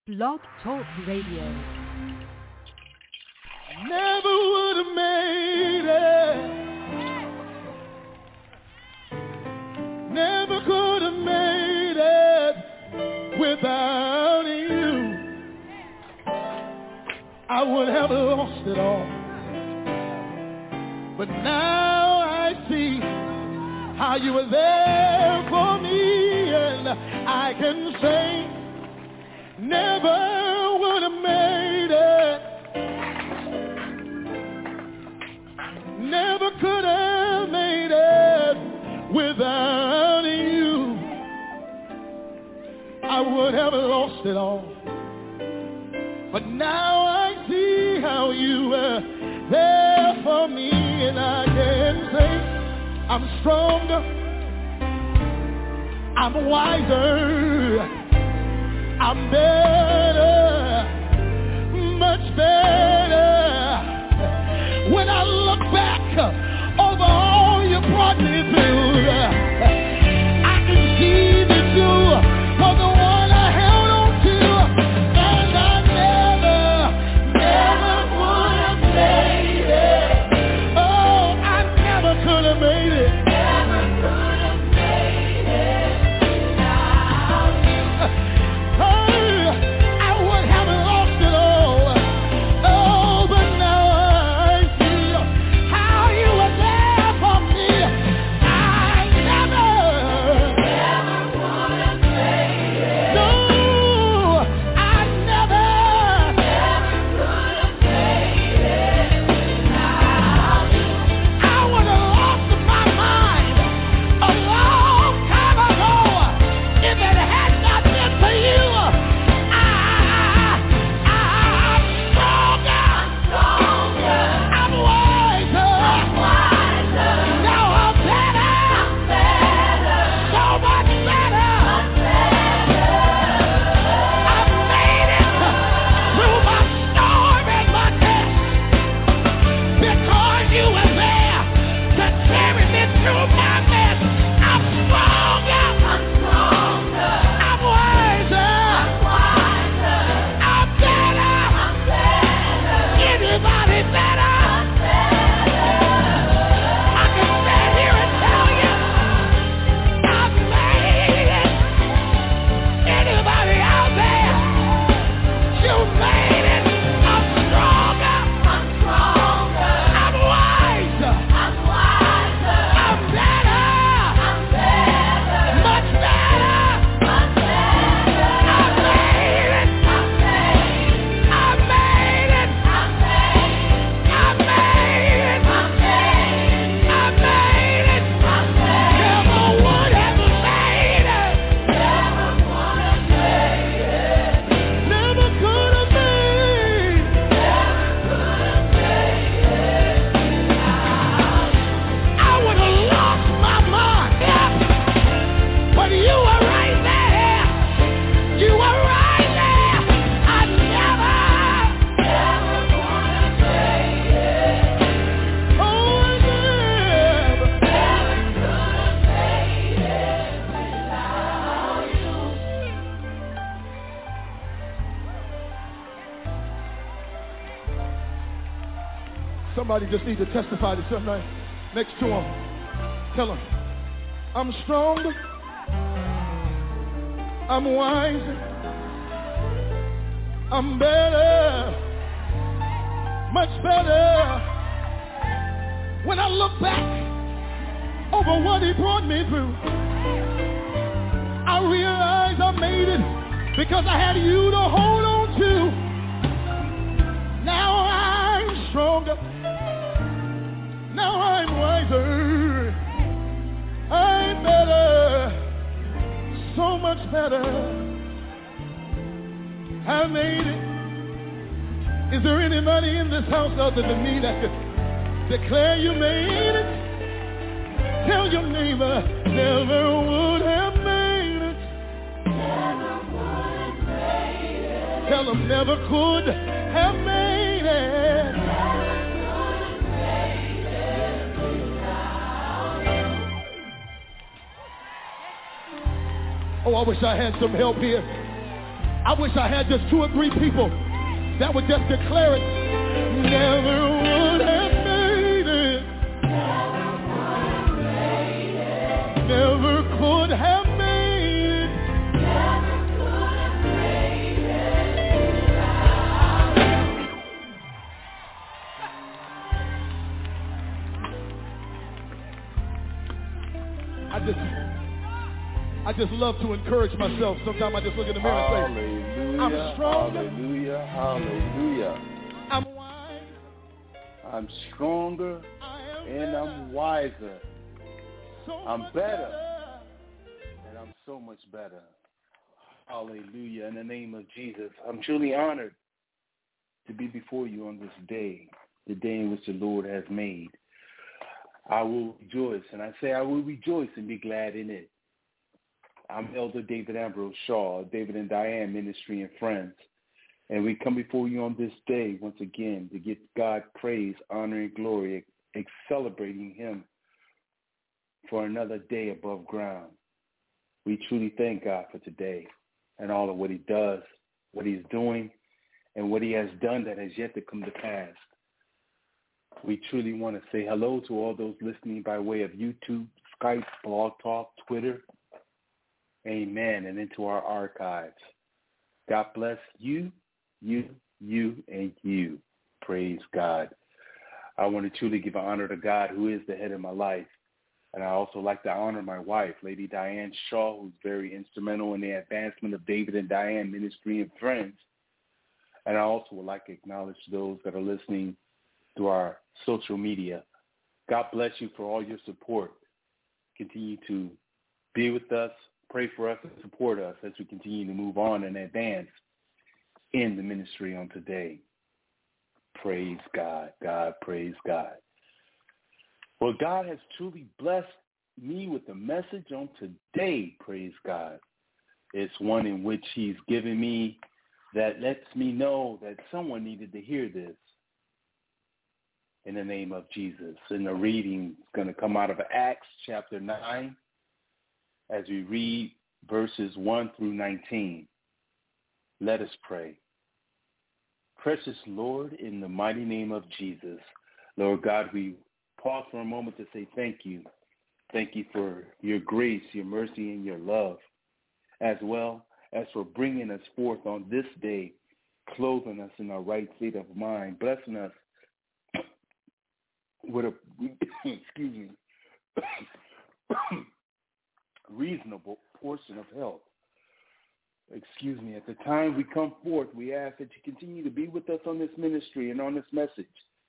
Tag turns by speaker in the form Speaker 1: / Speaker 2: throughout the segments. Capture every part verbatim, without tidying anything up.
Speaker 1: Blog Talk Radio.
Speaker 2: Never would have made it. Never could have made it without you. I would have lost it all. But now I see how you were there for me, and I can say never would have made it. Never could have made it without you. I would have lost it all. But now I see how you were there for me, and I can say I'm stronger, I'm wiser, I'm better, much better. When I look back over all you brought me through, I can see that you were the one I held on to, and I never, never would have made it. Oh, I never could have made it. Never could have made it without you. Oh, I would have lost it all. Oh, but now I see how you were there for me. I never, never would have made it. No, I never, never could have made it without you. I would have lost my mind a long time ago if it had not been for you. I, I'm stronger, stronger. I'm wiser, I'm wiser. Now I'm better, I'm better. So much better, I'm better. I've made it through my storm and my test because you were there to carry me through my mess. I'm stronger, I'm stronger. I'm wiser, I'm wiser. I'm better, I'm better. Anybody better? I'm better. I can stand here and tell you I've made it. Anybody out there? You made it. I'm stronger, I'm stronger. I'm wiser, I'm wiser. I'm better, I'm better. Much better, much better. I made it, I made it. I made it, I made it. I made it, I made it. I made it, I made it. Never would have made it. Never would have made it. Never could have made it. Never could have made it without you. I would have lost my mind, yeah. But you were right there. You were right there. I never, never would have made it. Oh, I never, never could have made it without you. Somebody just need to testify to somebody next to him. Tell him, I'm stronger, I'm wiser, I'm better, much better. When I look back over what he brought me through, I realize I made it because I had you to hold on to. Now I'm stronger, now I'm wiser, I'm better, so much better. I made it. Is there anybody in this house other than me that could declare you made it? Tell your neighbor, never would have made it. Never would have made it. Tell them never could have made it. Never could have made it without you. Oh, I wish I had some help here. I I wish I had just two or three people that would just declare it. Never would have made it. Never could have made it. I just, I just love to encourage myself. Sometimes I just look in the mirror and say, I'm stronger.
Speaker 1: Hallelujah, hallelujah.
Speaker 2: I'm wise.
Speaker 1: I'm stronger and I'm wiser.
Speaker 2: So
Speaker 1: I'm
Speaker 2: much
Speaker 1: better. And I'm so much better. Hallelujah. In the name of Jesus, I'm truly honored to be before you on this day, the day in which the Lord has made. I will rejoice, and I say I will rejoice and be glad in it. I'm Elder David Ambrose Shaw, David and Diane Ministry and Friends, and we come before you on this day once again to give God praise, honor, and glory, celebrating him for another day above ground. We truly thank God for today and all of what he does, what he's doing, and what he has done that has yet to come to pass. We truly want to say hello to all those listening by way of YouTube, Skype, Blog Talk, Twitter. Amen. And into our archives. God bless you, you, you, and you. Praise God. I want to truly give honor to God, who is the head of my life. And I also like to honor my wife, Lady Diane Shaw, who's very instrumental in the advancement of David and Diane Ministry and Friends. And I also would like to acknowledge those that are listening through our social media. God bless you for all your support. Continue to be with us, pray for us, and support us as we continue to move on and advance in the ministry on today. Praise God. God, praise God. Well, God has truly blessed me with the message on today, praise God. It's one in which he's given me that lets me know that someone needed to hear this. In the name of Jesus. And the reading is going to come out of Acts chapter nine as we read verses one through nineteen. Let us pray. Precious Lord, in the mighty name of Jesus, Lord God, we pause for a moment to say thank you. Thank you for your grace, your mercy, and your love, as well as for bringing us forth on this day, clothing us in our right state of mind, blessing us with a, excuse me, reasonable portion of health. Excuse me. At the time we come forth, we ask that you continue to be with us on this ministry and on this message.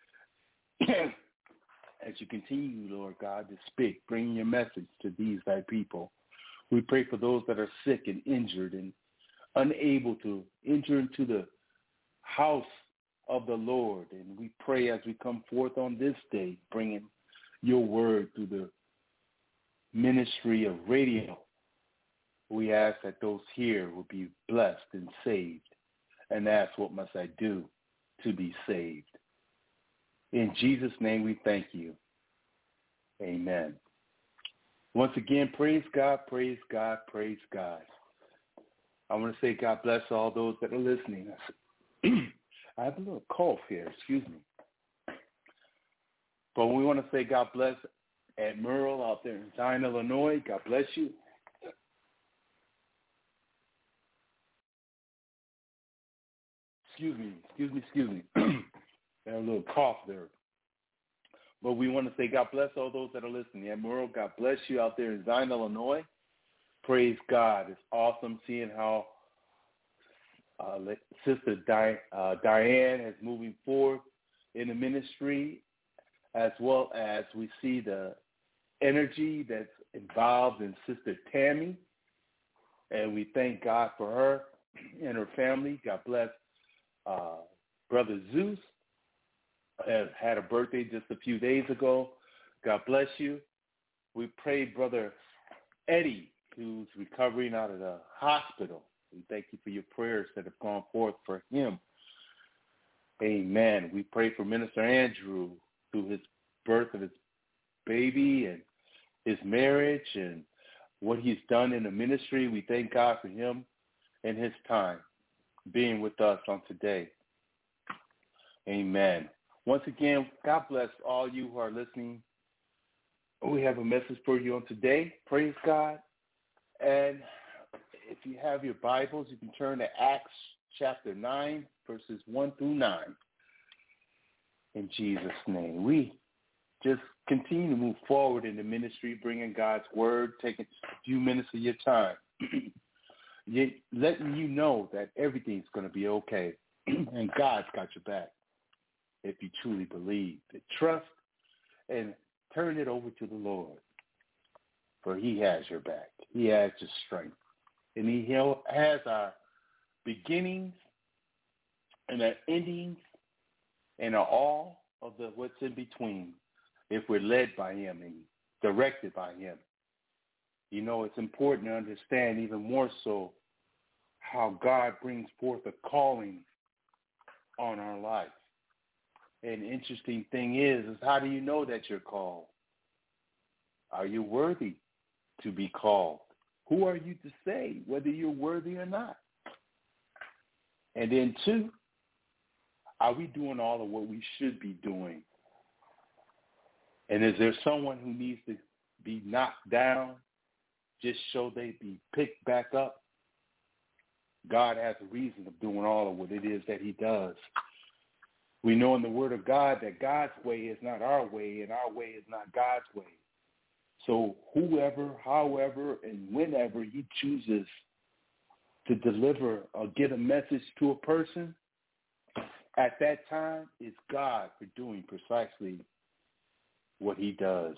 Speaker 1: As you continue, Lord God, to speak, bring your message to these thy people. We pray for those that are sick and injured and unable to enter into the house of the Lord. And we pray as we come forth on this day, bringing your word through the ministry of radio. We ask that those here will be blessed and saved. And ask, what must I do to be saved? In Jesus' name we thank you. Amen. Once again, praise God, praise God, praise God. I want to say God bless all those that are listening. I have a little cough here, excuse me. But we want to say God bless Admiral out there in Zion, Illinois. God bless you. Excuse me, excuse me, excuse me. I had a little cough there. But we want to say God bless all those that are listening. Admiral, God bless you out there in Zion, Illinois. Praise God. It's awesome seeing how uh, Sister Di- uh, Diane is moving forward in the ministry, as well as we see the energy that's involved in Sister Tammy. And we thank God for her and her family. God bless uh, Brother Zeus. Has had a birthday just a few days ago. God bless you. We pray Brother Eddie, who's recovering out of the hospital. We thank you for your prayers that have gone forth for him. Amen. We pray for Minister Andrew through his birth of his baby and his marriage and what he's done in the ministry. We thank God for him and his time. being with us on today. Amen. Once again, God bless all you who are listening. We have a message for you on today. Praise God. And if you have your Bibles, you can turn to Acts chapter nine, verses one through nine. In Jesus' name. We just continue to move forward in the ministry, bringing God's word, taking a few minutes of your time, letting you know that everything's going to be okay, and God's got your back if you truly believe. Trust and turn it over to the Lord, for he has your back. He has your strength, and he has our beginnings and our endings and all of the what's in between, if we're led by him and directed by him. You know, it's important to understand even more so how God brings forth a calling on our life. And the interesting thing is, is how do you know that you're called? Are you worthy to be called? Who are you to say whether you're worthy or not? And then two, are we doing all of what we should be doing? And is there someone who needs to be knocked down just so they be picked back up? God has a reason of doing all of what it is that he does. We know in the Word of God that God's way is not our way, and our way is not God's way. So whoever, however, and whenever he chooses to deliver or get a message to a person, at that time, it's God for doing precisely what he does.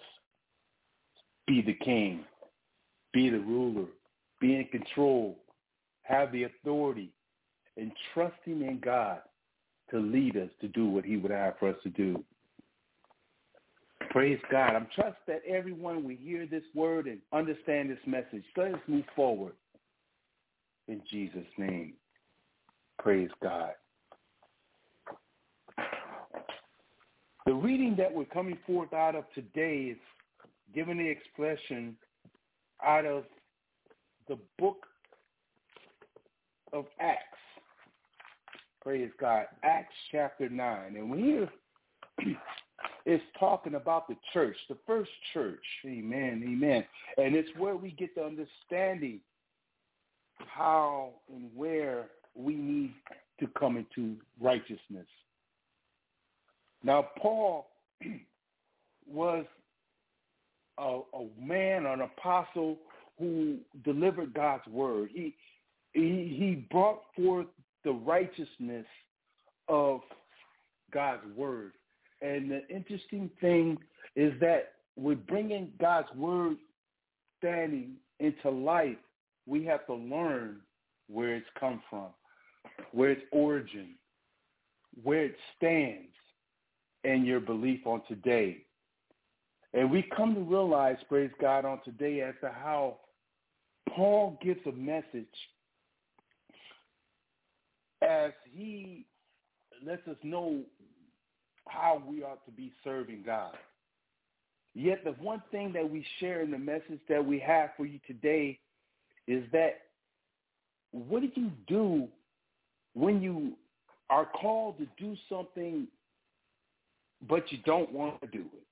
Speaker 1: Be the king, be the ruler, be in control, have the authority, and trusting in God to lead us to do what he would have for us to do. Praise God. I'm trust that everyone will hear this word and understand this message. Let us move forward in Jesus' name. Praise God. The reading that we're coming forth out of today is given the expression out of the book of Acts. Praise God. Acts chapter nine. And here it's talking about the church, the first church. Amen, amen. And it's where we get the understanding how and where we need to come into righteousness. Now, Paul was a, a man, an apostle who delivered God's word. He, he he brought forth the righteousness of God's word. And the interesting thing is that with bringing God's word standing into life, we have to learn where it's come from, where its origin, where it stands, and your belief on today. And we come to realize, praise God, on today as to how Paul gives a message as he lets us know how we ought to be serving God. Yet the one thing that we share in the message that we have for you today is that what do you do when you are called to do something but you don't want to do it?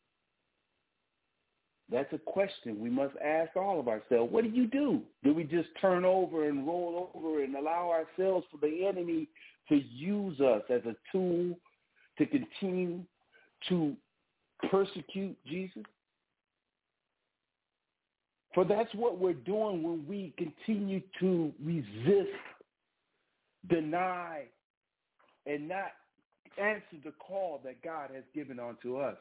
Speaker 1: That's a question we must ask all of ourselves. What do you do? Do we just turn over and roll over and allow ourselves for the enemy to use us as a tool to continue to persecute Jesus? For that's what we're doing when we continue to resist, deny, and not answer the call that God has given unto us.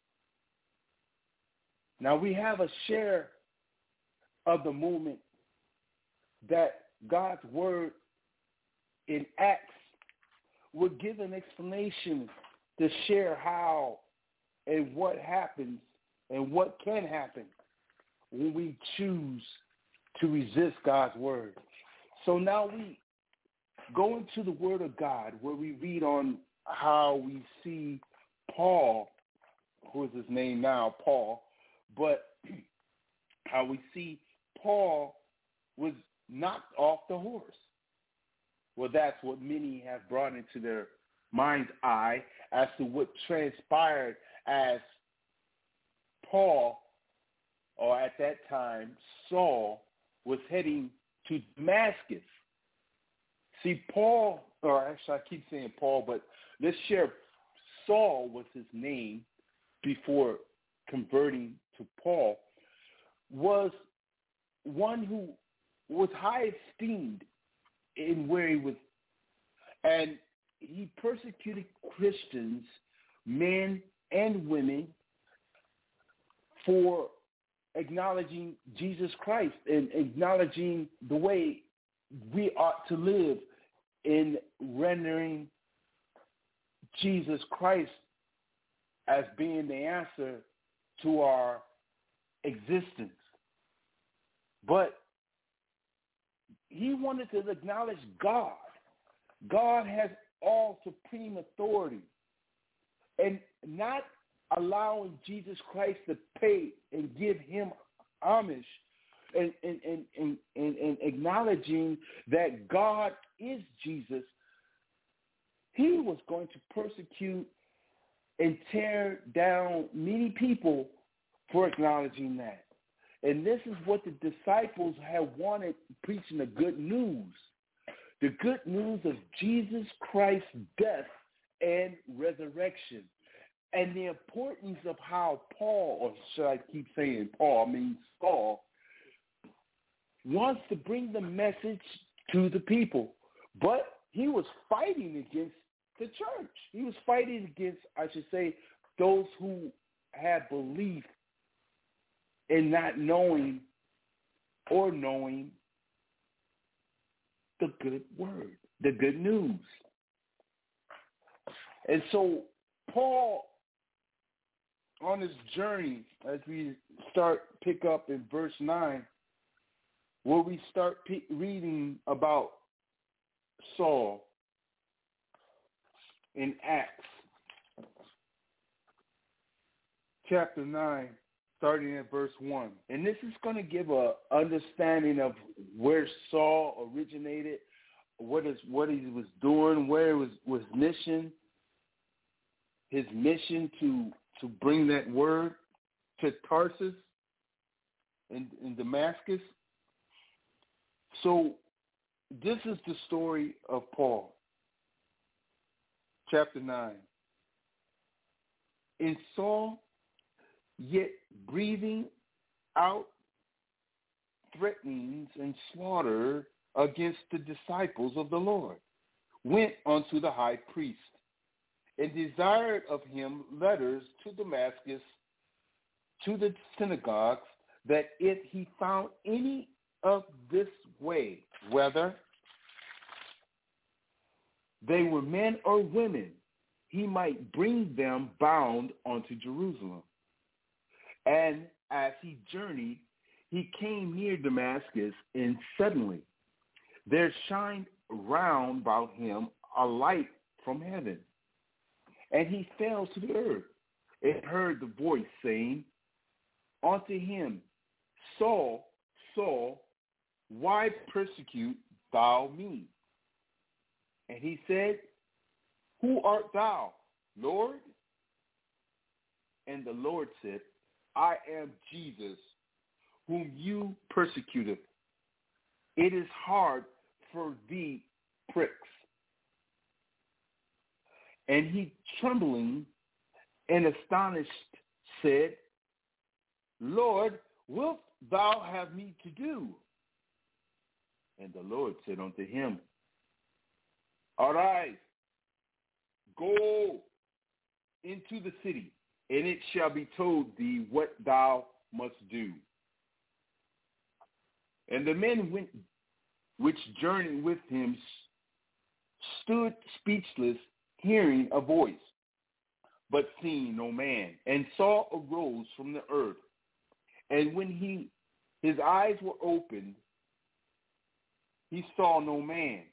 Speaker 1: Now, we have a share of the movement that God's word in Acts would give an explanation to share how and what happens and what can happen when we choose to resist God's word. So now we go into the word of God where we read on how we see Paul, who is his name now, Paul, but how we see Paul was knocked off the horse. Well, that's what many have brought into their mind's eye as to what transpired as Paul, or at that time, Saul, was heading to Damascus. See, Paul, or actually I keep saying Paul, but let's share Saul was his name before converting to Paul, was one who was high esteemed in where he was, and he persecuted Christians, men and women, for acknowledging Jesus Christ and acknowledging the way we ought to live in rendering Jesus Christ as being the answer to our existence. But he wanted to acknowledge God. God has all supreme authority. And not allowing Jesus Christ to pay and give him homage and, and, and, and, and, and acknowledging that God is Jesus, he was going to persecute and tear down many people for acknowledging that. And this is what the disciples have wanted, preaching the good news. The good news of Jesus Christ's death and resurrection. And the importance of how Paul, or should I keep saying Paul, I mean Saul, wants to bring the message to the people. But he was fighting against the church. He was fighting against, I should say, those who had belief in not knowing or knowing the good word, the good news. And so Paul, on his journey, as we start, pick up in verse nine, where we start p- reading about Saul in Acts, chapter nine, starting at verse one. And this is going to give a understanding of where Saul originated, what is what he was doing, where it was was mission, his mission to to bring that word to Tarsus in, in Damascus. So this is the story of Paul. Chapter nine. And Saul, yet breathing out threatenings and slaughter against the disciples of the Lord, went unto the high priest, and desired of him letters to Damascus, to the synagogues, that if he found any of this way, whether they were men or women, he might bring them bound unto Jerusalem. And as he journeyed, he came near Damascus, and suddenly there shined round about him a light from heaven. And he fell to the earth and heard the voice saying unto him, Saul, Saul, why persecute thou me? And he said, Who art thou, Lord? And the Lord said, I am Jesus, whom you persecuted. It is hard for thee pricks. And he, trembling and astonished, said, Lord, wilt thou have me to do? And the Lord said unto him, Arise, go into the city, and it shall be told thee what thou must do. And the men went, which journeyed with him stood speechless, hearing a voice, but seeing no man. And Saul arose from the earth, and when he his eyes were opened, he saw no man.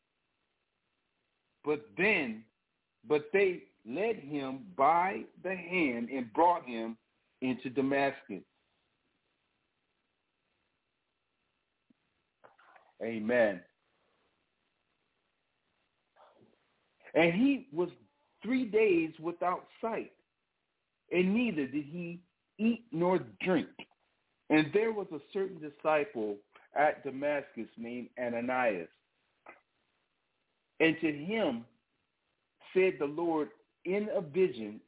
Speaker 1: But then, but they led him by the hand and brought him into Damascus. Amen. And he was three days without sight, and neither did he eat nor drink. And there was a certain disciple at Damascus named Ananias. And to him said the Lord in a vision,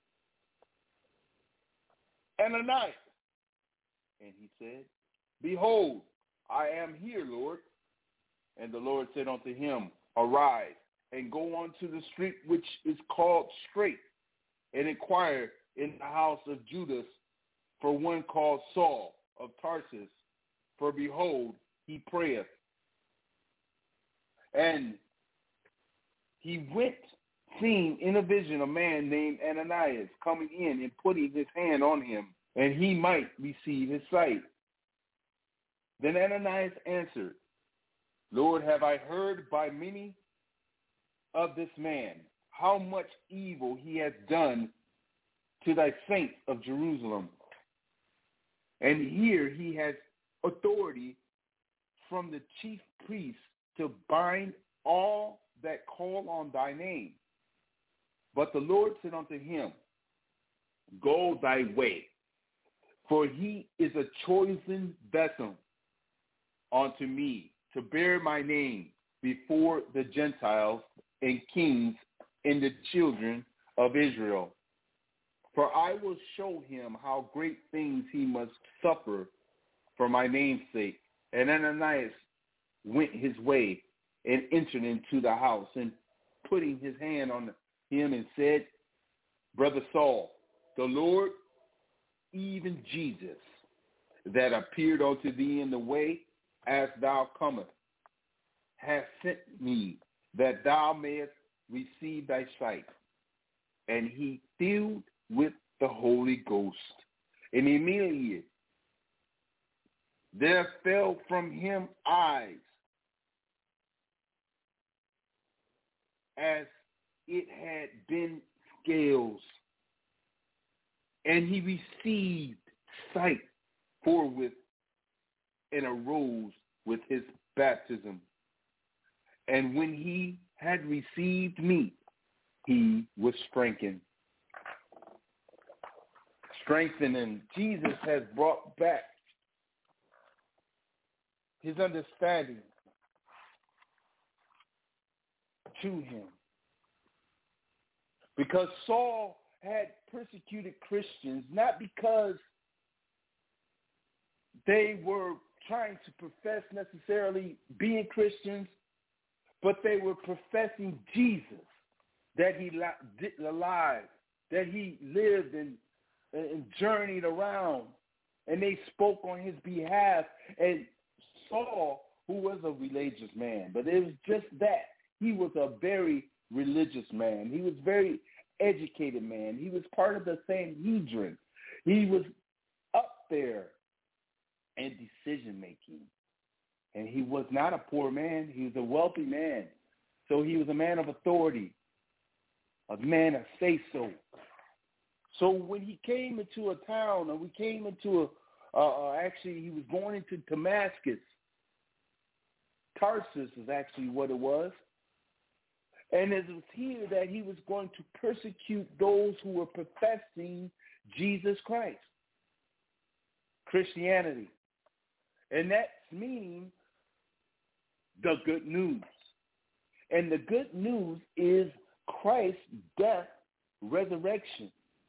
Speaker 1: Ananias. And he said, Behold, I am here, Lord. And the Lord said unto him, Arise, and go on to the street which is called Straight, and inquire in the house of Judas for one called Saul of Tarsus, for behold, he prayeth. And he went, seeing in a vision a man named Ananias coming in and putting his hand on him, and he might receive his sight. Then Ananias answered, Lord, have I heard by many of this man how much evil he has done to thy saints of Jerusalem. And here he has authority from the chief priests to bind all that call on thy name. But the Lord said unto him, Go thy way, for he is a chosen vessel unto me to bear my name before the Gentiles and kings and the children of Israel. For I will show him how great things he must suffer for my name's sake. And Ananias went his way and entered into the house, and putting his hand on him and said, Brother Saul, the Lord, even Jesus, that appeared unto thee in the way as thou comest, hath sent me that thou mayest receive thy sight. And he filled with the Holy Ghost. And immediately there fell from him eyes as it had been scales, and he received sight forthwith and arose with his baptism. And when he had received meat, he was strengthened. Strengthening. Jesus has brought back his understanding to him. Because Saul had persecuted Christians, not because they were trying to profess necessarily being Christians, but they were professing Jesus, that he alive, that he lived and, and journeyed around, and they spoke on his behalf. And Saul, who was a religious man, but it was just that. He was a very religious man. He was very educated man. He was part of the Sanhedrin. He was up there in decision-making. And he was not a poor man. He was a wealthy man. So he was a man of authority, a man of say-so. So when he came into a town, or we came into a, uh, actually he was going into Damascus. Tarsus is actually what it was. And it was here that he was going to persecute those who were professing Jesus Christ, Christianity. And that's meaning the good news. And the good news is Christ's death, resurrection.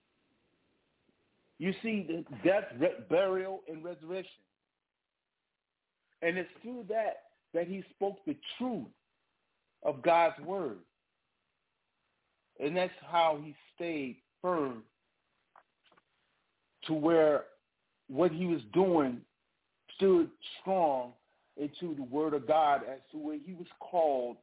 Speaker 1: You see, the death, burial, and resurrection. And it's through that that he spoke the truth of God's word. And that's how he stayed firm to where what he was doing stood strong into the word of God as to where he was called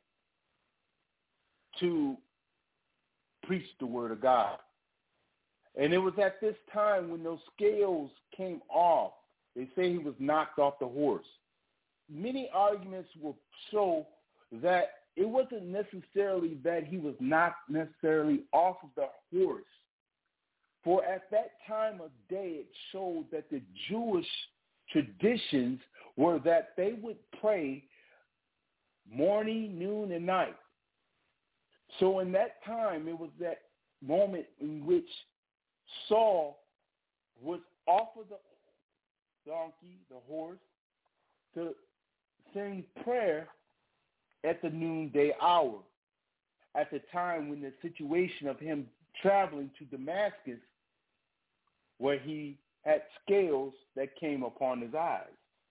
Speaker 1: to preach the word of God. And it was at this time when those scales came off, they say he was knocked off the horse. Many arguments will show that it wasn't necessarily that he was knocked necessarily off of the horse. For at that time of day, it showed that the Jewish traditions were that they would pray morning, noon, and night. So in that time, it was that moment in which Saul was offered the donkey, the horse, to sing prayer at the noonday hour, at the time when the situation of him traveling to Damascus, where he had scales that came upon his eyes.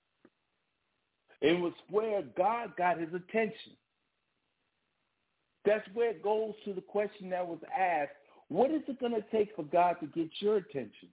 Speaker 1: It was where God got his attention. That's where it goes to the question that was asked, what is it going to take for God to get your attention?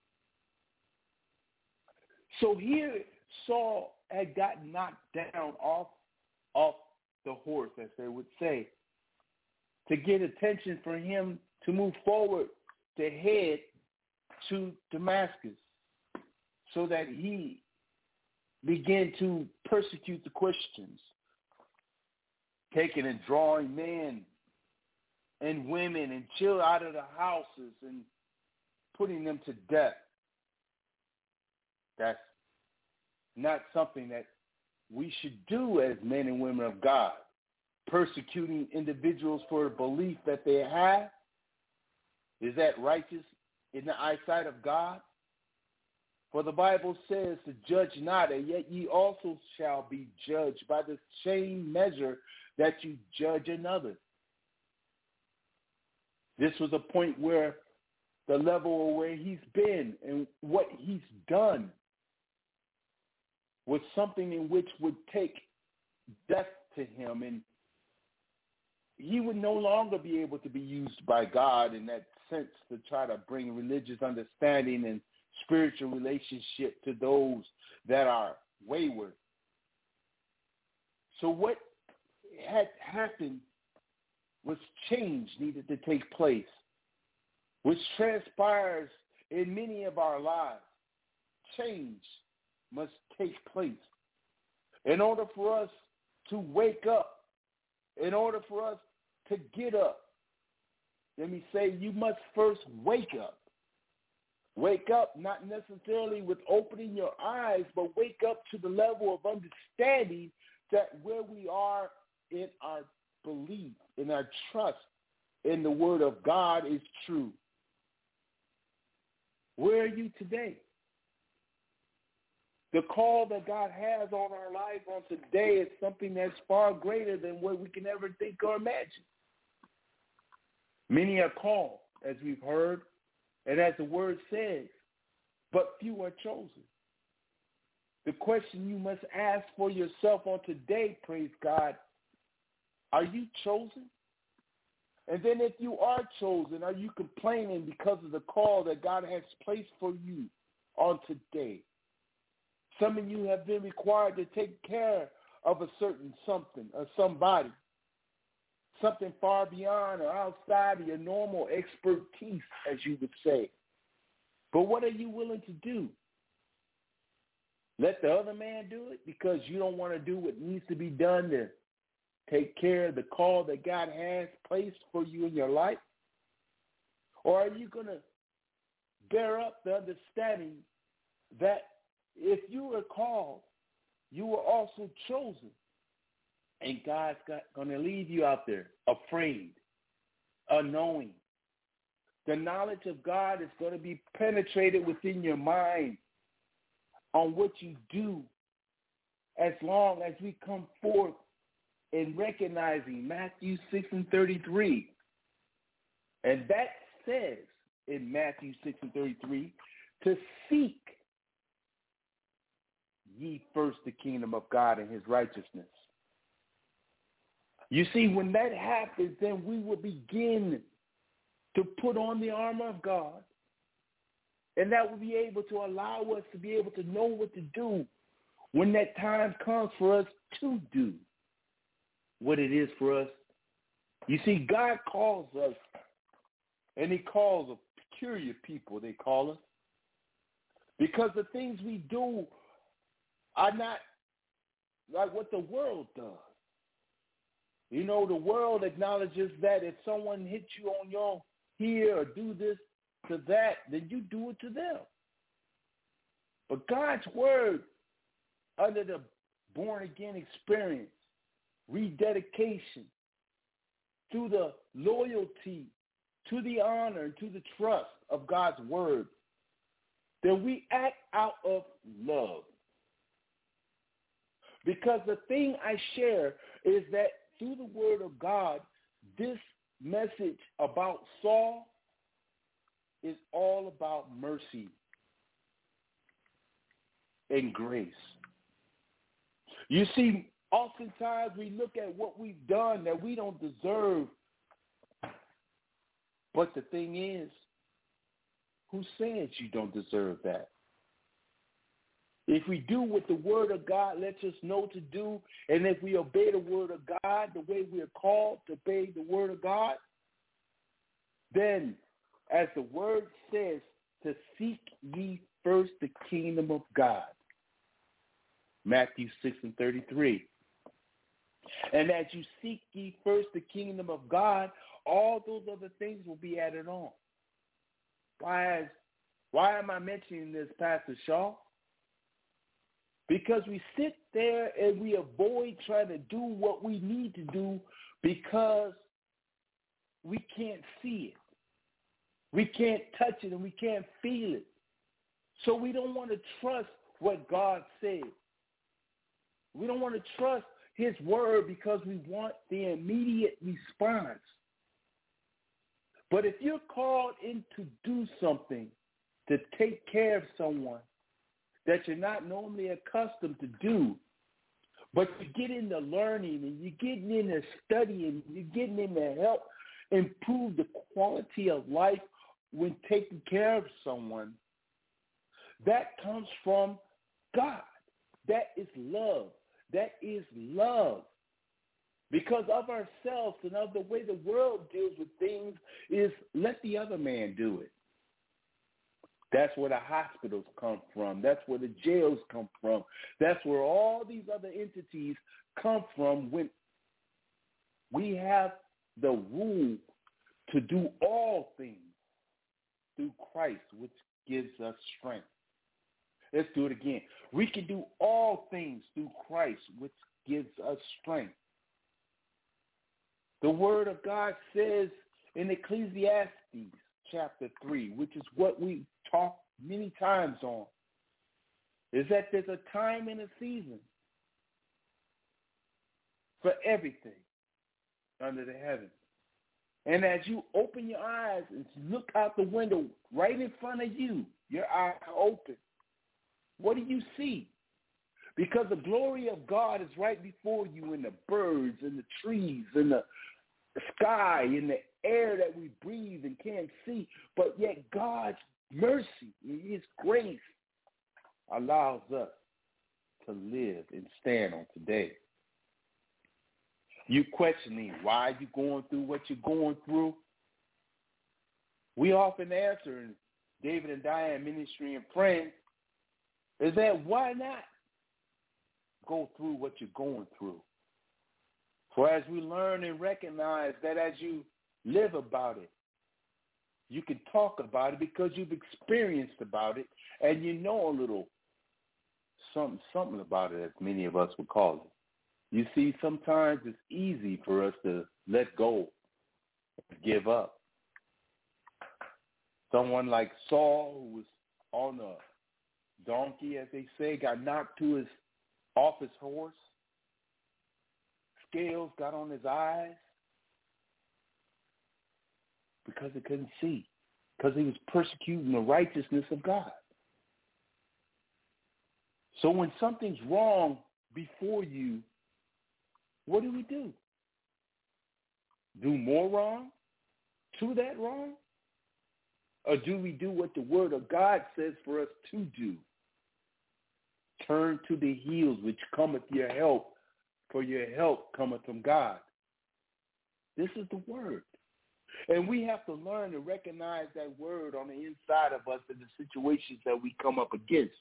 Speaker 1: So here Saul had gotten knocked down off, off the horse, as they would say, to get attention for him to move forward, to head to Damascus, so that he began to persecute the Christians, taking and drawing men and women and children out of the houses and putting them to death. That's not something that we should do as men and women of God. Persecuting individuals for a belief that they have, is that righteous in the eyesight of God? For the Bible says to judge not, and yet ye also shall be judged by the same measure that you judge another. This was a point where the level where he's been and what he's done was something in which would take death to him, and he would no longer be able to be used by God in that sense to try to bring religious understanding and spiritual relationship to those that are wayward. So what had happened was change needed to take place, which transpires in many of our lives. Change must take place. In order for us to wake up, in order for us to get up, let me say, you must first wake up. Wake up not necessarily with opening your eyes, but wake up to the level of understanding that where we are in our belief, in our trust in the Word of God is true. Where are you today? The call that God has on our life on today is something that's far greater than what we can ever think or imagine. Many are called, as we've heard, and as the word says, but few are chosen. The question you must ask for yourself on today, praise God, are you chosen? And then if you are chosen, are you complaining because of the call that God has placed for you on today? Some of you have been required to take care of a certain something or somebody, something far beyond or outside of your normal expertise, as you would say. But what are you willing to do? Let the other man do it because you don't want to do what needs to be done to take care of the call that God has placed for you in your life? Or are you going to bear up the understanding that if you were called, you were also chosen, and God's going to leave you out there afraid, unknowing? The knowledge of God is going to be penetrated within your mind on what you do as long as we come forth in recognizing Matthew six and thirty-three. And that says in Matthew six and thirty-three, to seek ye first the kingdom of God and his righteousness. You see, when that happens, then we will begin to put on the armor of God, and that will be able to allow us to be able to know what to do when that time comes for us to do what it is for us. You see, God calls us, and he calls a peculiar people, they call us, because the things we do are not like what the world does. You know, the world acknowledges that if someone hits you on your here or do this to that, then you do it to them. But God's word, under the born-again experience, rededication, through the loyalty to the honor and to the trust of God's word, then we act out of love. Because the thing I share is that through the word of God, this message about Saul is all about mercy and grace. You see, oftentimes we look at what we've done that we don't deserve. But the thing is, who says you don't deserve that? If we do what the word of God lets us know to do, and if we obey the word of God the way we are called to obey the word of God, then, as the word says, to seek ye first the kingdom of God. Matthew six and thirty-three. And as you seek ye first the kingdom of God, all those other things will be added on. Why, is, why am I mentioning this, Pastor Shaw? Because we sit there and we avoid trying to do what we need to do because we can't see it. We can't touch it and we can't feel it. So we don't want to trust what God said. We don't want to trust his word because we want the immediate response. But if you're called in to do something, to take care of someone that you're not normally accustomed to do, but you get into learning and you're getting into studying, you're getting in to help improve the quality of life when taking care of someone, that comes from God. That is love. That is love. Because of ourselves and of the way the world deals with things is let the other man do it. That's where the hospitals come from. That's where the jails come from. That's where all these other entities come from when we have the rule to do all things through Christ, which gives us strength. Let's do it again. We can do all things through Christ, which gives us strength. The word of God says in Ecclesiastes chapter three, which is what we talk many times on, is that there's a time and a season for everything under the heavens. And as you open your eyes and look out the window right in front of you, your eyes are open. What do you see? Because the glory of God is right before you in the birds and the trees and the sky and the air that we breathe and can't see. But yet God's mercy and his grace allows us to live and stand on today. You questioning why are you going through what you're going through? We often answer in David and Diane Ministry and Friends is that why not go through what you're going through? For as we learn and recognize that as you live about it, you can talk about it because you've experienced about it and you know a little something, something about it, as many of us would call it. You see, sometimes it's easy for us to let go and give up. Someone like Saul, who was on a donkey, as they say, got knocked to his off his horse. Scales got on his eyes because he couldn't see, because he was persecuting the righteousness of God. So when something's wrong before you, what do we do? Do more wrong to that wrong? Or do we do what the word of God says for us to do? Turn to the hills which cometh your help, for your help cometh from God. This is the word. And we have to learn to recognize that word on the inside of us in the situations that we come up against.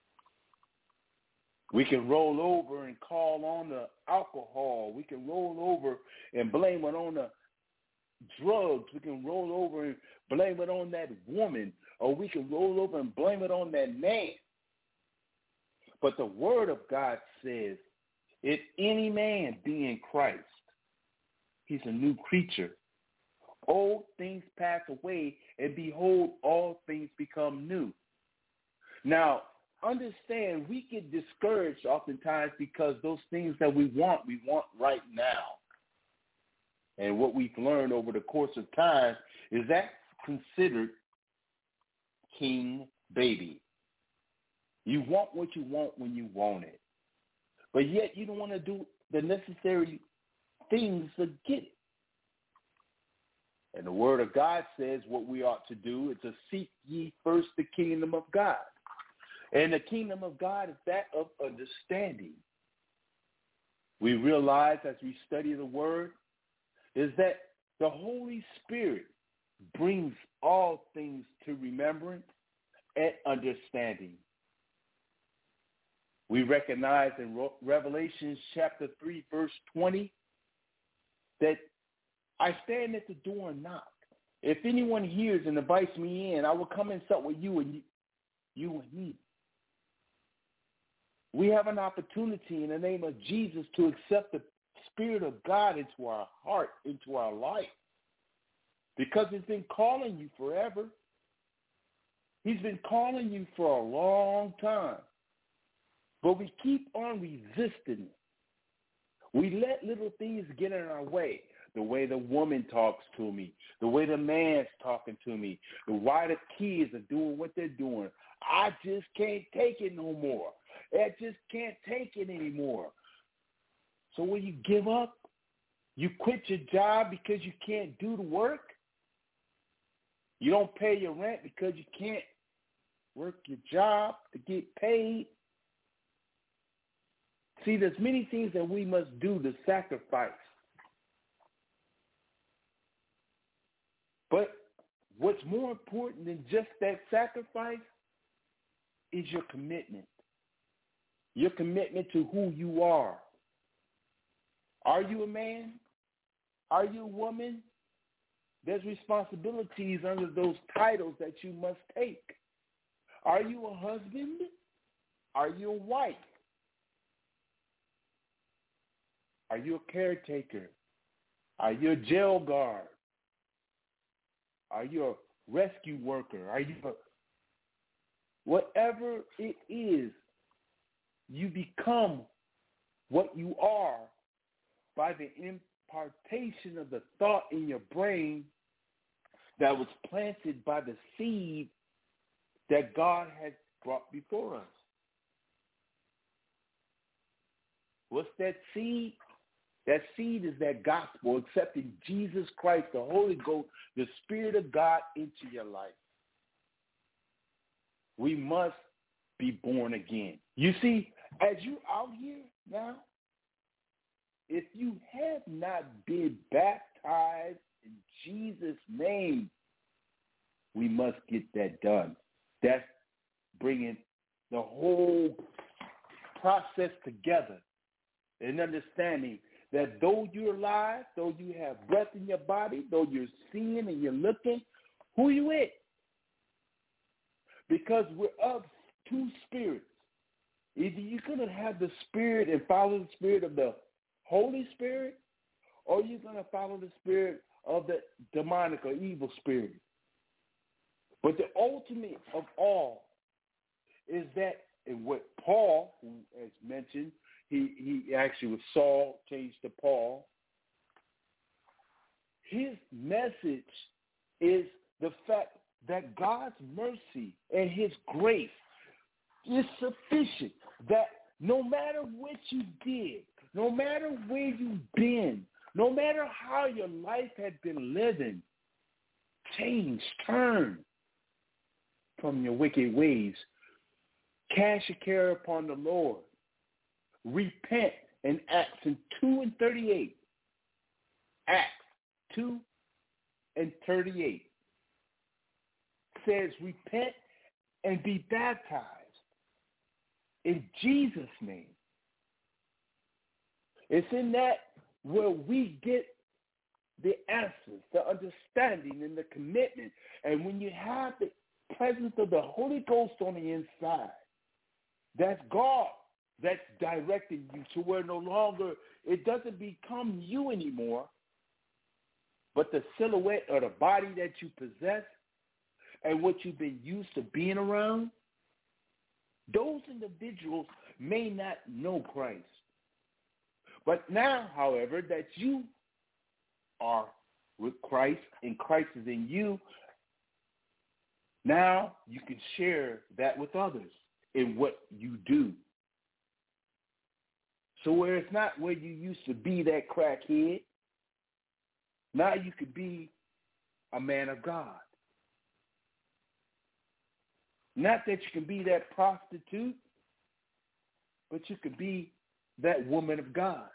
Speaker 1: We can roll over and call on the alcohol. We can roll over and blame it on the drugs. We can roll over and blame it on that woman. Or we can roll over and blame it on that man. But the word of God says, if any man be in Christ, he's a new creature. Old things pass away, and behold, all things become new. Now, understand, we get discouraged oftentimes because those things that we want, we want right now. And what we've learned over the course of time is that's considered king baby. You want what you want when you want it. But yet you don't want to do the necessary things to get it. And the word of God says what we ought to do is to seek ye first the kingdom of God. And the kingdom of God is that of understanding. We realize as we study the word is that the Holy Spirit brings all things to remembrance and understanding. We recognize in Revelation chapter three, verse twenty, that I stand at the door and knock. If anyone hears and invites me in, I will come and sup with you and you, you and me. We have an opportunity in the name of Jesus to accept the Spirit of God into our heart, into our life, because he's been calling you forever. He's been calling you for a long time. But we keep on resisting it. We let little things get in our way. The way the woman talks to me, the way the man's talking to me, the why the kids are doing what they're doing. I just can't take it no more. I just can't take it anymore. So when you give up, you quit your job because you can't do the work. You don't pay your rent because you can't work your job to get paid. See, there's many things that we must do to sacrifice. But what's more important than just that sacrifice is your commitment. Your commitment to who you are. Are you a man? Are you a woman? There's responsibilities under those titles that you must take. Are you a husband? Are you a wife? Are you a caretaker? Are you a jail guard? Are you a rescue worker? Are you a... Whatever it is, you become what you are by the impartation of the thought in your brain that was planted by the seed that God has brought before us. What's that seed? That seed is that gospel, accepting Jesus Christ, the Holy Ghost, the Spirit of God into your life. We must be born again. You see, as you out here now, if you have not been baptized in Jesus' name, we must get that done. That's bringing the whole process together and understanding that though you're alive, though you have breath in your body, though you're seeing and you're looking, who you with? Because we're of two spirits. Either you're going to have the spirit and follow the spirit of the Holy Spirit, or you're going to follow the spirit of the demonic or evil spirit. But the ultimate of all is that, and what Paul, who has mentioned, he, he actually was Saul, changed to Paul. His message is the fact that God's mercy and his grace is sufficient, that no matter what you did, no matter where you've been, no matter how your life had been living, change, turn from your wicked ways. Cast your care upon the Lord. Repent in Acts two and thirty-eight. Acts two and thirty-eight says, repent and be baptized in Jesus' name. It's in that where we get the answers, the understanding, and the commitment. And when you have the presence of the Holy Ghost on the inside, that's God that's directing you to where no longer it doesn't become you anymore, but the silhouette or the body that you possess and what you've been used to being around, those individuals may not know Christ. But now, however, that you are with Christ and Christ is in you, now you can share that with others in what you do. So where it's not where you used to be that crackhead, now you could be a man of God. Not that you can be that prostitute, but you could be that woman of God.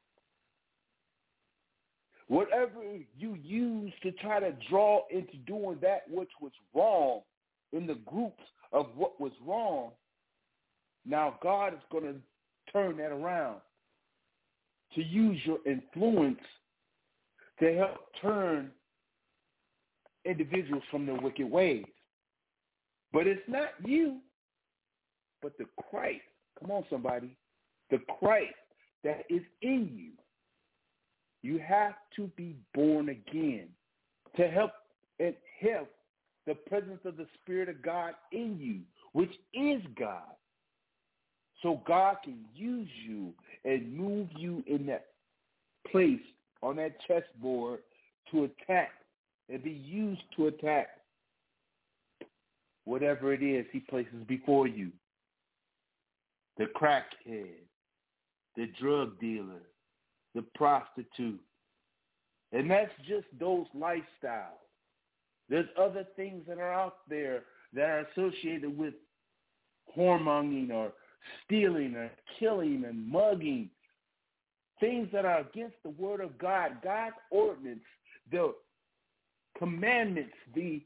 Speaker 1: Whatever you use to try to draw into doing that which was wrong in the groups of what was wrong, now God is going to turn that around to use your influence to help turn individuals from their wicked ways. But it's not you, but the Christ. Come on, somebody. The Christ that is in you. You have to be born again to help and help the presence of the Spirit of God in you, which is God. So God can use you and move you in that place on that chessboard to attack and be used to attack whatever it is he places before you. The crackhead, the drug dealer, the prostitute. And that's just those lifestyles. There's other things that are out there that are associated with whoremongering or stealing or killing and mugging, things that are against the word of God, God's ordinance, the commandments, the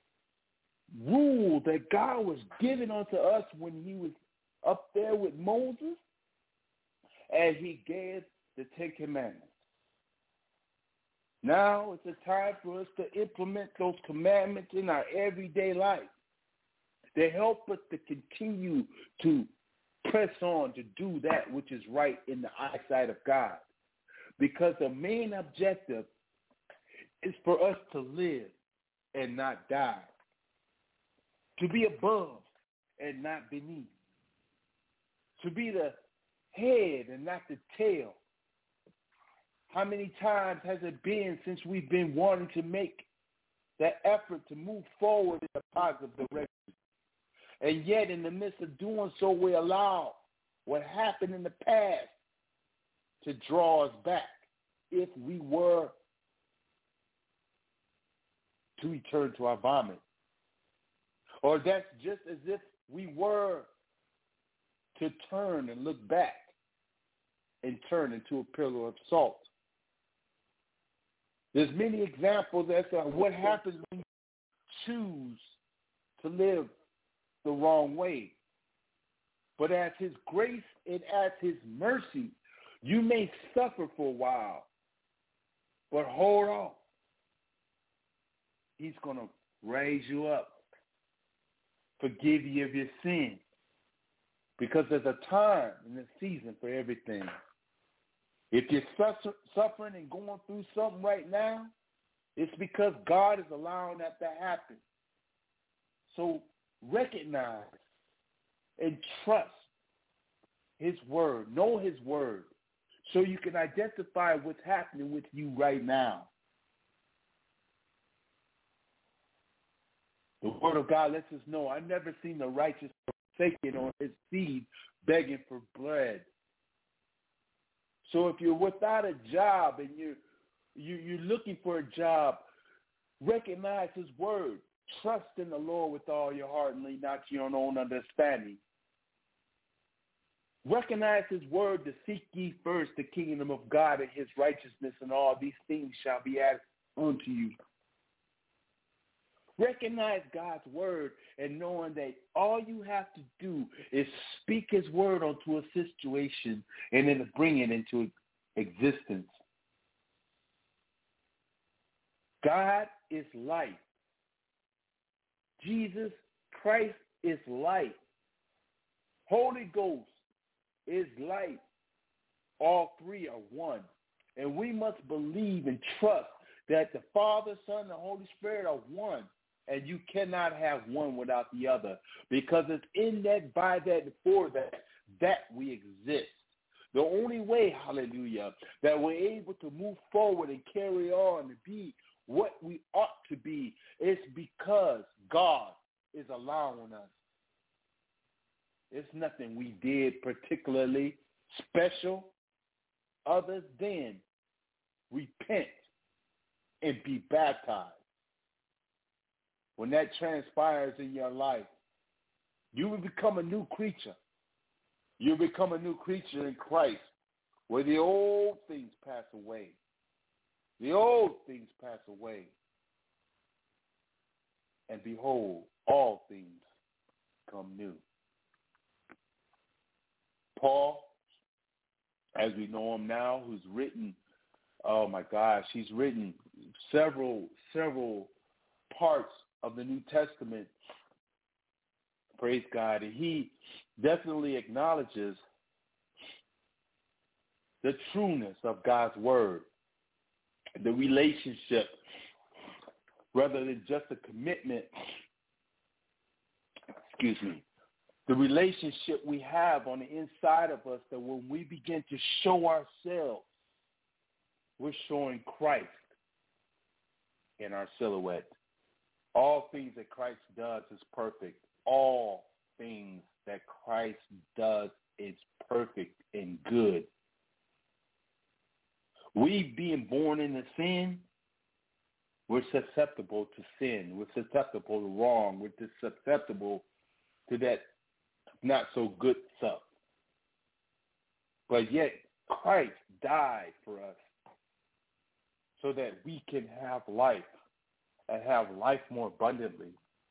Speaker 1: rule that God was giving unto us when he was up there with Moses as he gave the Ten Commandments. Now it's a time for us to implement those commandments in our everyday life. They help us to continue to press on to do that which is right in the eyesight of God. Because the main objective is for us to live and not die. To be above and not beneath. To be the head and not the tail. How many times has it been since we've been wanting to make that effort to move forward in a positive direction? And yet in the midst of doing so, we allow what happened in the past to draw us back if we were to return to our vomit. Or that's just as if we were to turn and look back and turn into a pillar of salt. There's many examples as to what happens when you choose to live the wrong way. But as his grace and as his mercy, you may suffer for a while. But hold on. He's going to raise you up, forgive you of your sin. Because there's a time and a season for everything. If you're suffer, suffering and going through something right now, it's because God is allowing that to happen. So recognize and trust his word. Know his word so you can identify what's happening with you right now. The word of God lets us know, I've never seen the righteous forsaken or his seed begging for bread. So if you're without a job and you're, you, you're looking for a job, recognize his word. Trust in the Lord with all your heart and lean not to your own understanding. Recognize his word to seek ye first the kingdom of God and his righteousness, and all these things shall be added unto you. Recognize God's word and knowing that all you have to do is speak his word onto a situation and then bring it into existence. God is light. Jesus Christ is light. Holy Ghost is light. All three are one. And we must believe and trust that the Father, Son, and the Holy Spirit are one, and you cannot have one without the other, because it's in that, by that, for that, that we exist. The only way, hallelujah, that we're able to move forward and carry on and be what we ought to be is because God is allowing us. It's nothing we did particularly special other than repent and be baptized. When that transpires in your life, you will become a new creature. You become a new creature in Christ, where the old things pass away. The old things pass away. And behold, all things come new. Paul, as we know him now, who's written, oh my gosh, he's written several, several parts of the New Testament. Praise God. And he definitely acknowledges the trueness of God's word, the relationship, rather than just a commitment, excuse me, the relationship we have on the inside of us, that when we begin to show ourselves, we're showing Christ in our silhouette. All things that Christ does is perfect. All things that Christ does is perfect and good. We being born into sin, we're susceptible to sin. We're susceptible to wrong. We're susceptible to that not so good stuff. But yet Christ died for us so that we can have life and have life more abundantly.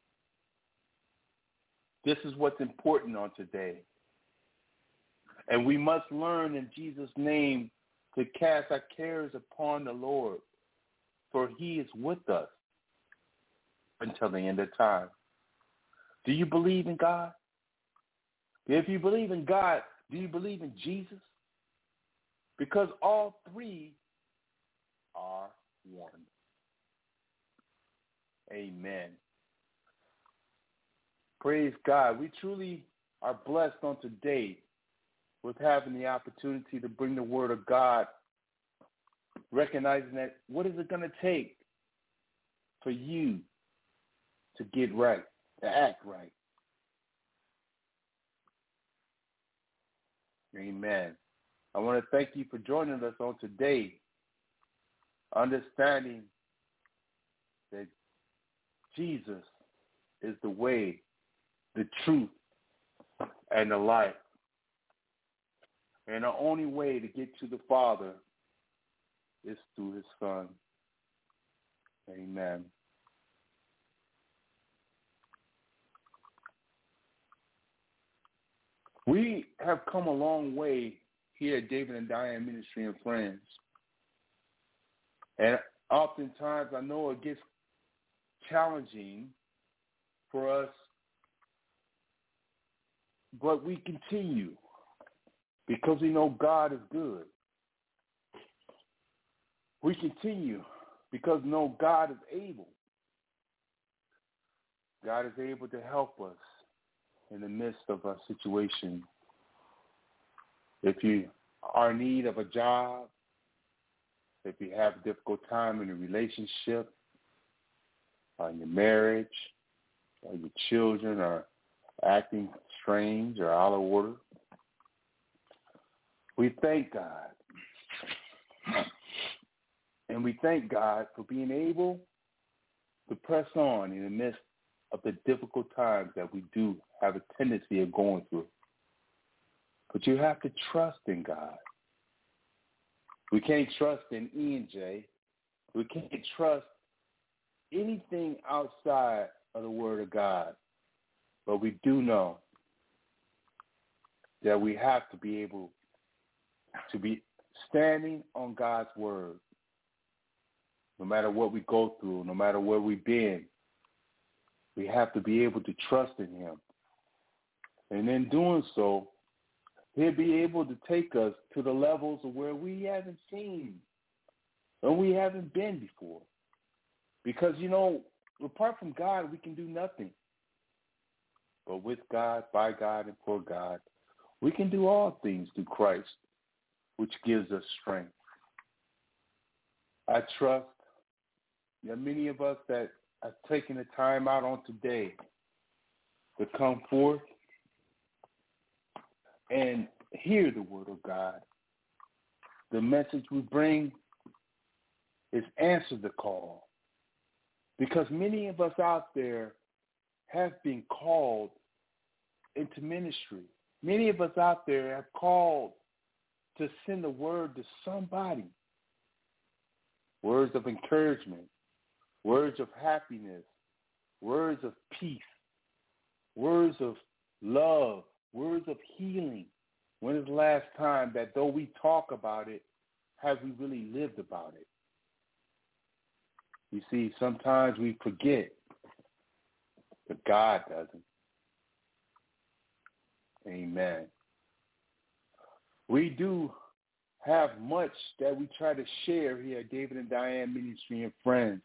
Speaker 1: This is what's important on today. And we must learn in Jesus' name to cast our cares upon the Lord, for he is with us until the end of time. Do you believe in God? If you believe in God, do you believe in Jesus? Because all three are one. Amen. Praise God. We truly are blessed on today with having the opportunity to bring the word of God, recognizing that what is it going to take for you to get right, to act right. Amen. I want to thank you for joining us on today, understanding that Jesus is the way, the truth, and the life. And the only way to get to the Father is through his Son. Amen. We have come a long way here at David and Diane Ministry and Friends. And oftentimes I know it gets challenging for us, but we continue because we know God is good. We continue because we know God is able. God is able to help us in the midst of a situation. If you are in need of a job, if you have a difficult time in a relationship, or in your marriage, or your children are acting strange or out of order, we thank God. And we thank God for being able to press on in the midst of the difficult times that we do have a tendency of going through. But you have to trust in God. We can't trust in E and J. We can't trust anything outside of the Word of God. But we do know that we have to be able to be standing on God's Word. No matter what we go through, no matter where we've been, we have to be able to trust in him. And in doing so, he'll be able to take us to the levels of where we haven't seen and we haven't been before. Because, you know, apart from God, we can do nothing. But with God, by God, and for God, we can do all things through Christ, which gives us strength. I trust there are many of us that have taken the time out on today to come forth and hear the word of God. The message we bring is answer the call. Because many of us out there have been called into ministry. Many of us out there have called to send a word to somebody. Words of encouragement, words of happiness, words of peace, words of love, words of healing. When is the last time that though we talk about it, have we really lived about it? You see, sometimes we forget, but God doesn't. Amen. We do have much that we try to share here at David and Diane Ministry and Friends.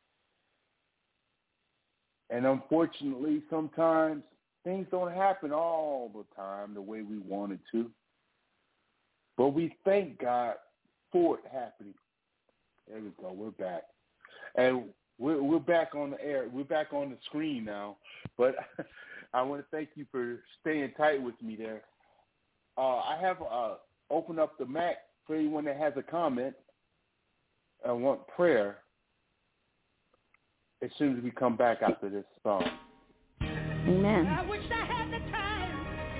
Speaker 1: And unfortunately, sometimes things don't happen all the time the way we wanted to. But we thank God for it happening. There we go. We're back. And we're, we're back on the air. We're back on the screen now. But I want to thank you for staying tight with me there. Uh, I have uh, opened up the Mac for anyone that has a comment and want prayer as soon as we come back after this song.
Speaker 2: Amen.
Speaker 3: I wish I had the time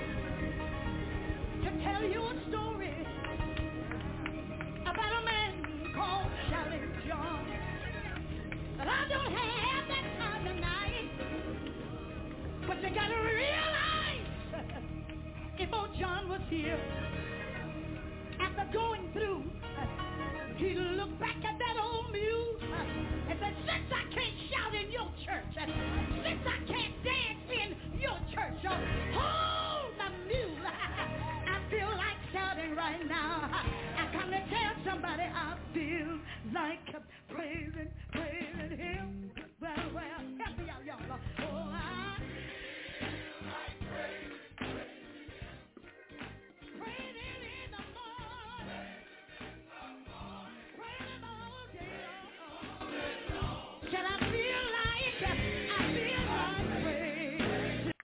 Speaker 3: to tell you a story about a man called Shouting John. But I don't have that time tonight. But you gotta realize, if old John was here, after going through, he looked back at that old mule and said, since I can't shout in your church, since I can't dance in your church, hold the mule. I feel like shouting right now. I come to tell somebody I feel like praising, praising him. Well, well, help me out, y'all. Oh, I feel like praising, praising him. Praising in the morning. Praising all day long. Can I feel like, I feel like praising.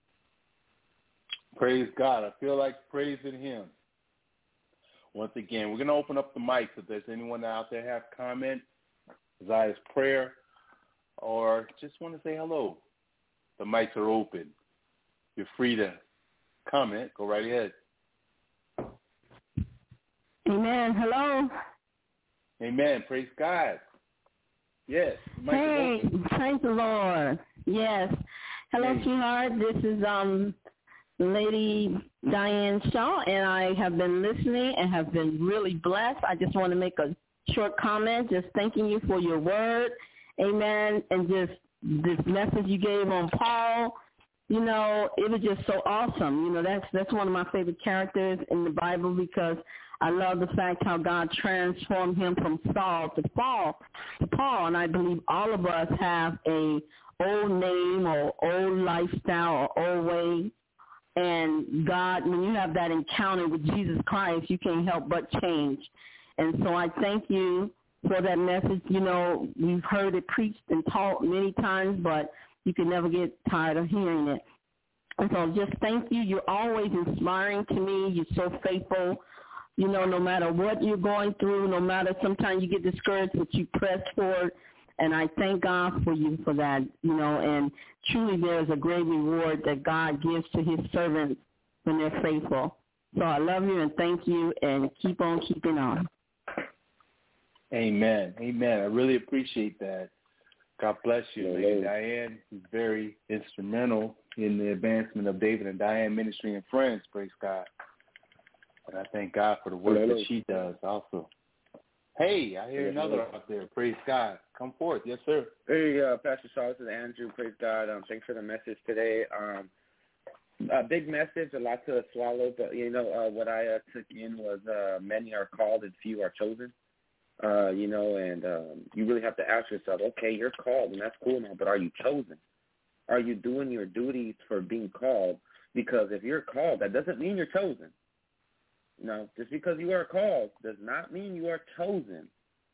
Speaker 1: Praise God. I feel like praising him. Once again, we're going to open up the mics if there's anyone out there have comment, desires prayer, or just want to say hello. The mics are open. You're free to comment. Go right ahead.
Speaker 2: Amen. Hello.
Speaker 1: Amen. Praise God. Yes. The mic
Speaker 2: Hey,
Speaker 1: is open.
Speaker 2: praise the Lord. Yes. Hello,
Speaker 1: Hey.
Speaker 2: sweetheart. This is um Lady Diane Shaw, and I have been listening and have been really blessed. I just want to make a short comment, just thanking you for your word. Amen. And just this message you gave on Paul, you know, it was just so awesome. You know, that's that's one of my favorite characters in the Bible because I love the fact how God transformed him from Saul to Paul, to Paul. And I believe all of us have a old name or old lifestyle or old way. And God, when you have that encounter with Jesus Christ, you can't help but change. And so I thank you for that message. You know, we've heard it preached and taught many times, but you can never get tired of hearing it. And so just thank you. You're always inspiring to me. You're so faithful. You know, no matter what you're going through, no matter sometimes you get discouraged, but you press forward. And I thank God for you for that, you know, and truly there is a great reward that God gives to his servants when they're faithful. So I love you and thank you and keep on keeping on.
Speaker 1: Amen. Amen. I really appreciate that. God bless you. Lady Diane is very instrumental in the advancement of David and Diane Ministry and Friends, praise God. And I thank God for the work Hello. that she does also. Hey, I hear yeah, another hello. out there. Praise God. Come forth. Yes, sir.
Speaker 4: Hey, uh, Pastor Shaw, this is Andrew. Praise God. Um, thanks for the message today. Um, a big message, a lot to swallow, but, you know, uh, what I uh, took in was uh, many are called and few are chosen. Uh, you know, and um, you really have to ask yourself, okay, you're called, and that's cool now, but are you chosen? Are you doing your duties for being called? Because if you're called, that doesn't mean you're chosen. You know, just because you are called does not mean you are chosen.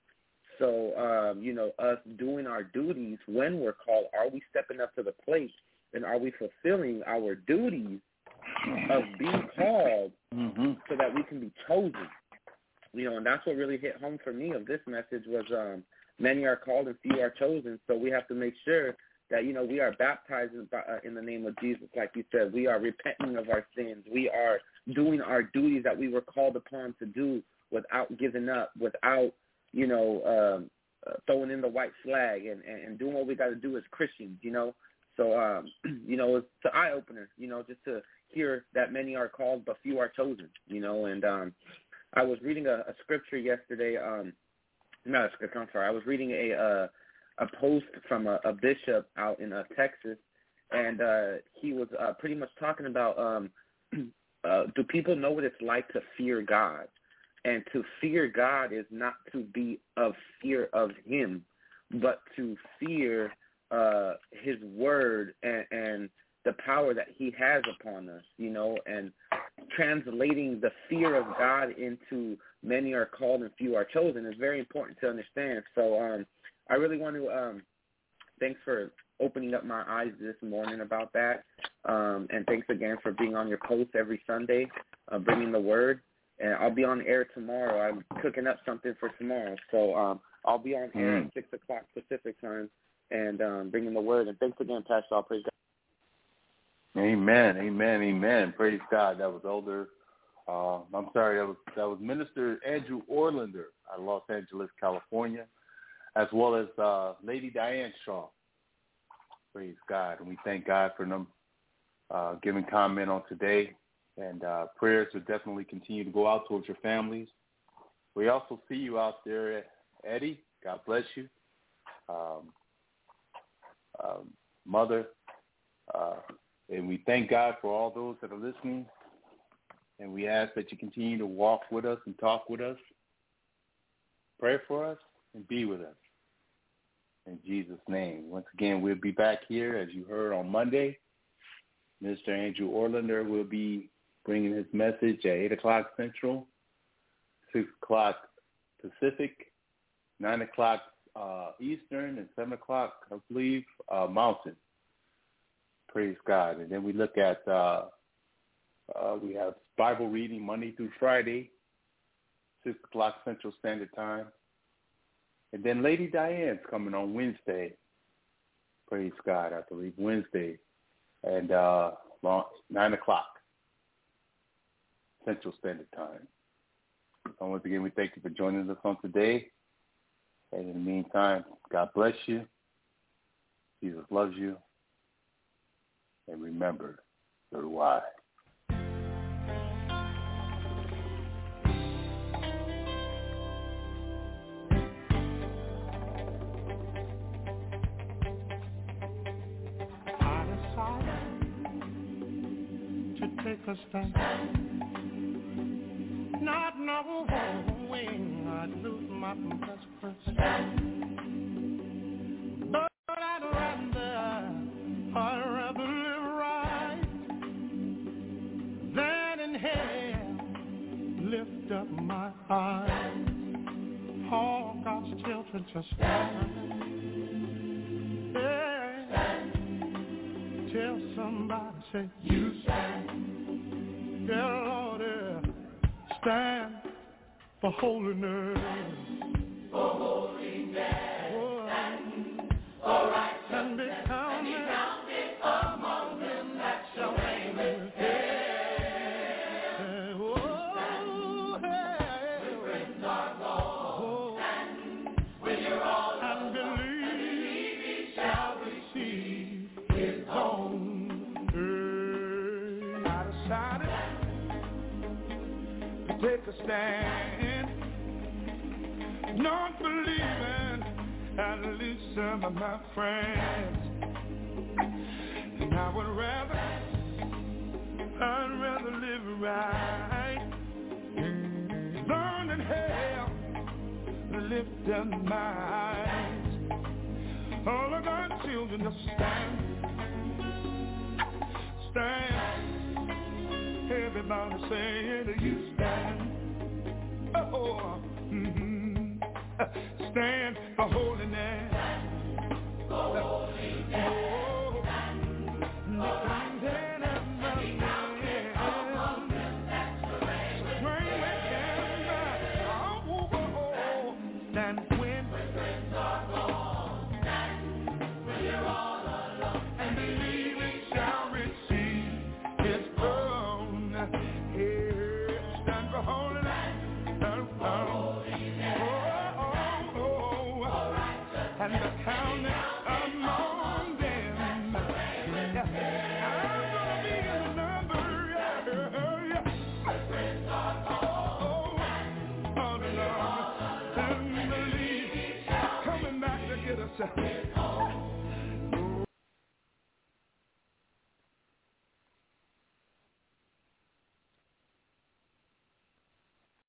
Speaker 4: So, um, you know, us doing our duties when we're called, are we stepping up to the plate, and are we fulfilling our duties of being called
Speaker 1: mm-hmm.
Speaker 4: so that we can be chosen? You know, and that's what really hit home for me of this message was um, many are called and few are chosen. So we have to make sure that, you know, we are baptized in, uh, in the name of Jesus. Like you said, we are repenting of our sins. We are doing our duties that we were called upon to do without giving up, without, you know, um, uh, throwing in the white flag and, and, and doing what we got to do as Christians, you know. So, um, you know, it's an eye-opener, you know, just to hear that many are called but few are chosen, you know. And um, I was reading a, a scripture yesterday, um, not a scripture, I'm sorry. I was reading a uh, a post from a, a bishop out in uh, Texas, and uh, he was uh, pretty much talking about um, uh, do people know what it's like to fear God? And to fear God is not to be of fear of him, but to fear uh, his word and, and the power that he has upon us, you know, and translating the fear of God into many are called and few are chosen is very important to understand. So um, I really want to um, thanks for opening up my eyes this morning about that. Um, and thanks again for being on your post every Sunday, uh, bringing the word. And I'll be on air tomorrow. I'm cooking up something for tomorrow. So um, I'll be on air
Speaker 1: mm.
Speaker 4: at six o'clock Pacific time and um, bringing the word. And thanks again, Pastor. I'll praise God.
Speaker 1: Amen, amen, amen. Praise God. That was Elder. Uh, I'm sorry, that was that was Minister Andrew Orlander out of Los Angeles, California, as well as uh, Lady Diane Shaw. Praise God, and we thank God for them uh, giving comment on today. And uh, prayers will definitely continue to go out towards your families. We also see you out there, Eddie. God bless you, um, um, Mother. Uh, and we thank God for all those that are listening. And we ask that you continue to walk with us and talk with us, pray for us, and be with us. In Jesus' name. Once again, we'll be back here, as you heard, on Monday. Mister Andrew Orlander will be bringing his message at eight o'clock Central, six o'clock Pacific, nine o'clock uh, Eastern, and seven o'clock, I believe, uh, Mountain. Praise God. And then we look at, uh, uh, we have Bible reading Monday through Friday, six o'clock Central Standard Time. And then Lady Diane's coming on Wednesday. Praise God, I believe, Wednesday, and uh, nine o'clock Central Standard Time. So once again, we thank you for joining us on today. And in the meantime, God bless you. Jesus loves you. And remember, so do I.
Speaker 2: I decided to take a stand. Not knowing I'd lose my best friend. But I'd rather, I'd rather live right than in hell lift up my eyes. All God's children just stand. Yeah. Tell somebody, say, you stand. Yeah, Lord, yeah. Stand for holiness. For holiness. Oh, for righteousness. And be counted among them that shall reign with him. Oh, hey. With our Lord. And when you're all and believe he shall receive his own. Hey, I decided take a stand, not believing at least some of my friends. And I would rather, I'd rather live right, burn in hell, lifted my eyes. All of our children just stand, stand. Everybody saying you stand. Oh, mm-hmm. Stand for holiness. For holiness. Oh, and the counting among them. Yeah. I'm gonna be in the number. Yeah. Yeah. Oh, all along and believe coming back to get us.